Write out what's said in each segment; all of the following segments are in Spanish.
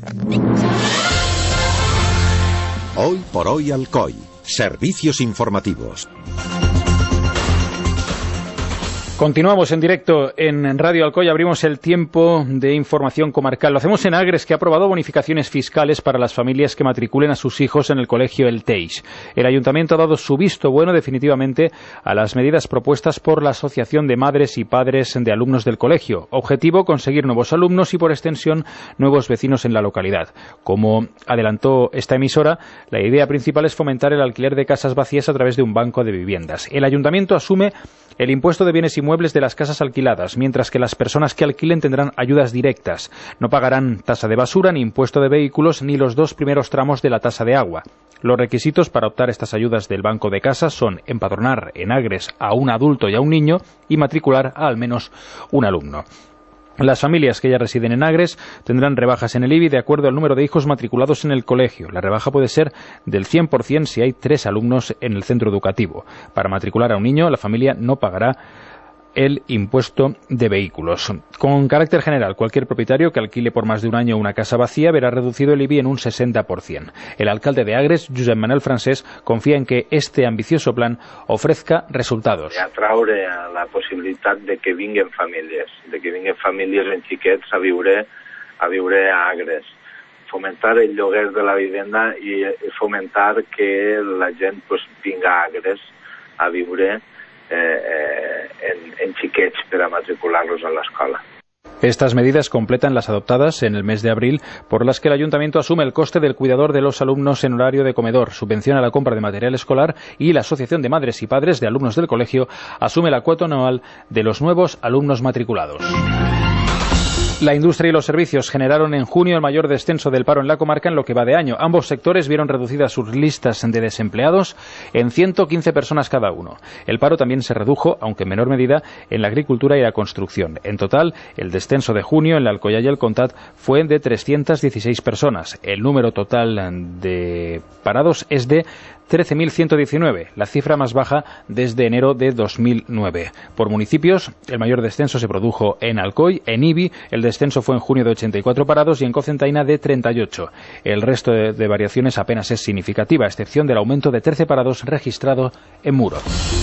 Hoy por hoy Alcoy. Servicios informativos. Continuamos en directo en Radio Alcoy, abrimos el tiempo de información comarcal. Lo hacemos en Agres, que ha aprobado bonificaciones fiscales para las familias que matriculen a sus hijos en el colegio El Teix. El Ayuntamiento ha dado su visto bueno definitivamente a las medidas propuestas por la Asociación de Madres y Padres de Alumnos del colegio. Objetivo, conseguir nuevos alumnos y, por extensión, nuevos vecinos en la localidad. Como adelantó esta emisora, la idea principal es fomentar el alquiler de casas vacías a través de un banco de viviendas. El Ayuntamiento asume el impuesto de bienes inmuebles de las casas alquiladas, mientras que las personas que alquilen tendrán ayudas directas. No pagarán tasa de basura, ni impuesto de vehículos, ni los 2 primeros tramos de la tasa de agua. Los requisitos para optar estas ayudas del Banco de Casas son empadronar en Agres a un adulto y a un niño y matricular a al menos un alumno. Las familias que ya residen en Agres tendrán rebajas en el IBI de acuerdo al número de hijos matriculados en el colegio. La rebaja puede ser del 100% si hay 3 alumnos en el centro educativo. Para matricular a un niño, la familia no pagará el impuesto de vehículos. Con carácter general, cualquier propietario que alquile por más de un año una casa vacía verá reducido el IBI en un 60%. El alcalde de Agres, Josep Manuel Francés, confía en que este ambicioso plan ofrezca resultados. Atraure la possibilitat de que vinguen famílies en xiquets a viure a Agres. Fomentar el lloguer de la vivenda i fomentar que la gent vinga a Agres a viure en xiquets per a matricular-los a l'escola. Estas medidas completan las adoptadas en el mes de abril, por las que el Ayuntamiento asume el coste del cuidador de los alumnos en horario de comedor, subvenciona la compra de material escolar y la Asociación de Madres y Padres de Alumnos del colegio asume la cuota anual de los nuevos alumnos matriculados. La industria y los servicios generaron en junio el mayor descenso del paro en la comarca en lo que va de año. Ambos sectores vieron reducidas sus listas de desempleados en 115 personas cada uno. El paro también se redujo, aunque en menor medida, en la agricultura y la construcción. En total, el descenso de junio en la Alcoyà y el Comtat fue de 316 personas. El número total de parados es de 13.119, la cifra más baja desde enero de 2009. Por municipios, el mayor descenso se produjo en Alcoy, en Ibi, el descenso fue en junio de 84 parados y en Cocentaina de 38. El resto de variaciones apenas es significativa, a excepción del aumento de 13 parados registrado en Muro.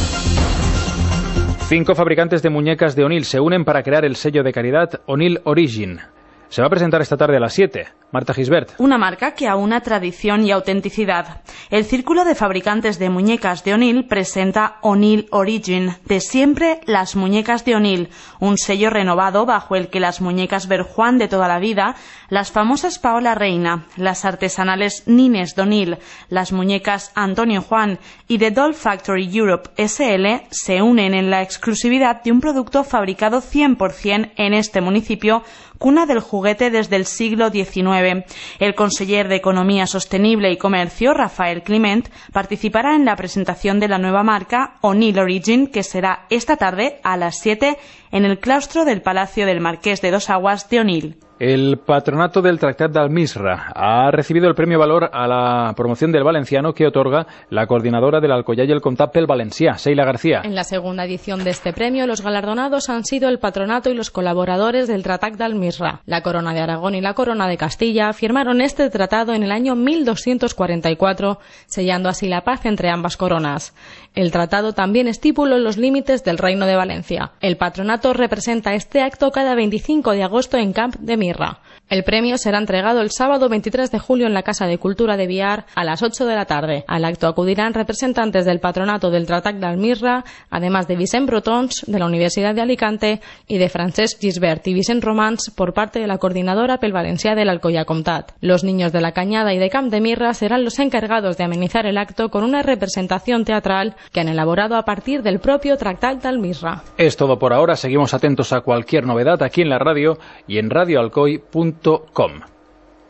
5 fabricantes de muñecas de O'Neill se unen para crear el sello de calidad O'Neill Origin. Se va a presentar esta tarde a las 7. Marta Gisbert. Una marca que aúna tradición y autenticidad. El Círculo de Fabricantes de Muñecas de O'Neill presenta O'Neill Origin, de siempre las muñecas de O'Neill, un sello renovado bajo el que las muñecas Berjuan de toda la vida, las famosas Paola Reina, las artesanales Nines d'O'Neill, las muñecas Antonio Juan y The Doll Factory Europe SL se unen en la exclusividad de un producto fabricado 100% en este municipio, cuna del juguete desde el siglo XIX. El conseller de Economía Sostenible y Comercio, Rafael Climent, participará en la presentación de la nueva marca O'Neill Origin, que será esta tarde a las 7 en el claustro del Palacio del Marqués de Dos Aguas de O'Neill. El Patronato del Tractat d'Almisra ha recibido el premio Valor a la promoción del valenciano que otorga la coordinadora del Alcoyà y el Comtat pel Valencià, Sheila García. En la segunda edición de este premio, los galardonados han sido el Patronato y los colaboradores del Tractat d'Almisra. La Corona de Aragón y la Corona de Castilla firmaron este tratado en el año 1244, sellando así la paz entre ambas coronas. El tratado también estipuló los límites del Reino de Valencia. El patronato representa este acto cada 25 de agosto en Camp de Mirra. El premio será entregado el sábado 23 de julio en la Casa de Cultura de Biar a las 8 de la tarde. Al acto acudirán representantes del patronato del Tractat d'Almisra, además de Vicent Brotons, de la Universidad de Alicante, y de Francesc Gisbert y Vicent Romans por parte de la coordinadora pel Valencià del Alcoyà Comtat. Los niños de la Cañada y de Camp de Mirra serán los encargados de amenizar el acto con una representación teatral que han elaborado a partir del propio Tractat d'Almisra. Es todo por ahora. Seguimos atentos a cualquier novedad aquí en la radio y en radioalcoy.com.